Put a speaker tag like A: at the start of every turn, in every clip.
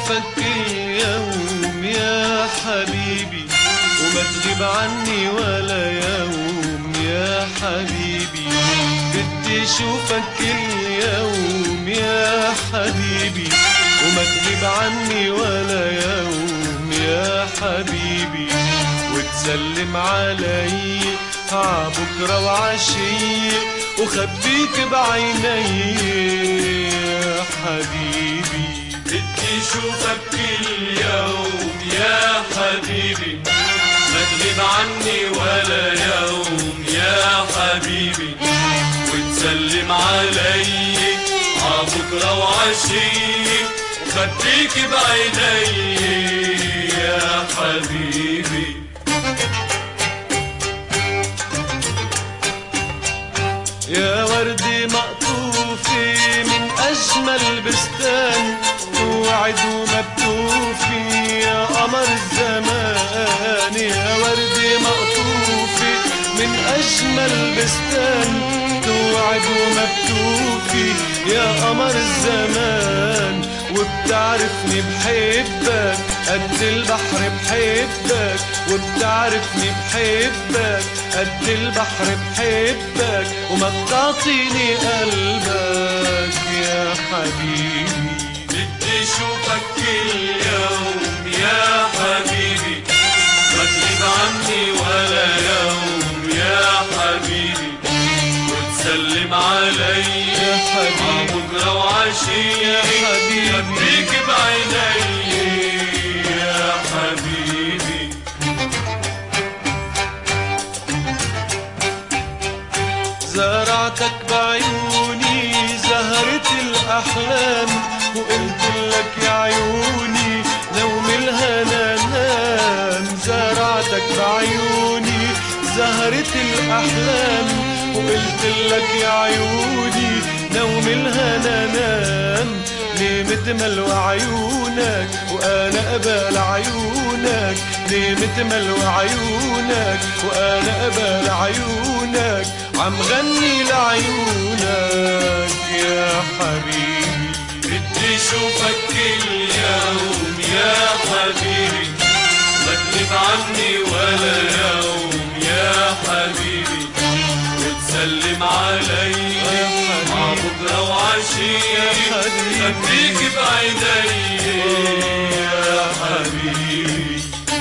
A: اشوفك اليوم يا حبيبي، وما تغيب عني ولا يوم يا حبيبي. بدي اشوفك اليوم يا حبيبي، وما تغيب عني ولا يوم يا حبيبي. وتسلم علي عبكرة وعشي، وخبيك بعيني يا حبيبي.
B: بدي اشوفك اليوم يا حبيبي، ما تغيب عني ولا يوم يا حبيبي. وتسلم علي عبكرة وعشي، وخبيك بعيني يا حبيبي.
A: يا وردي مقطوفة من أجمل بستان، توعد وما بتوفي يا قمر الزمان. يا وردي مقطوفة من أجمل بستان، توعد وما بتوفي يا قمر الزمان. وبتعرفني بحبك قد البحر بحبك، وبتعرفني بحبك قد البحر بحبك، وما بتعطيني قلبك يا حبيبي.
B: بدي اشوفك اليوم يا حبيبي، ما تغيب عني ولا يوم يا حبيبي. وتسلم علي
A: يا حبيبي
B: عبكرة وعشي،
A: يا حبيبي.
B: خبيك بعيني يا حبيبي.
A: زرعتك بعيوني زهرة الأحلام، وقلت لك يا عيوني نوم الهنا نام. زرعتك بعيوني زهرة الأحلام، وقلت لك يا عيوني نوم الهنا نام. ليه متمل عيونك وأنا قبال عيونك، ليه متمل عيونك وأنا قبال عيونك. عم غني لعيونك يا حبيبي.
B: بدي اشوفك اليوم يا حبيبي، ما تغيب عني ولا يوم يا حبيبي. وتسلم علي عبكرة وعشي، خبيك بعيني يا حبيبي.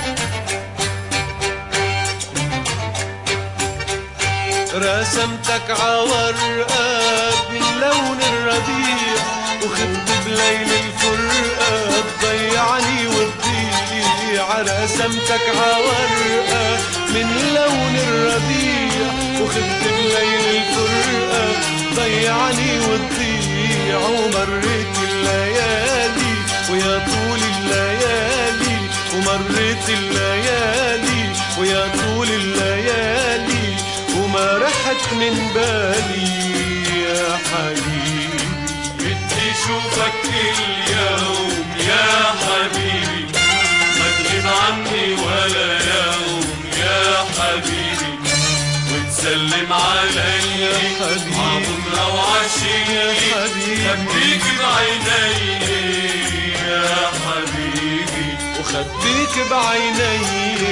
A: رسمتك عورقة باللون الربيع، وخفت بليل الفرقة تضيعني وتضيع. رسمتك عورقة من لون الربيع، وخفت بليل الفرقة تضيعني وتضيع. ومرت الليالي ويا طول الليالي، ومرت الليالي ويا طول الليالي، وما رحت من بالي يا حبيبي.
B: بدي اشوفك اليوم يا حبيبي، ما تغيب عني ولا يوم يا حبيبي. وتسلم علي
A: يا حبيبي
B: عبكرة وعشي،
A: يا حبيبي.
B: خبيك بعيني يا حبيبي.
A: وخبيك بعيني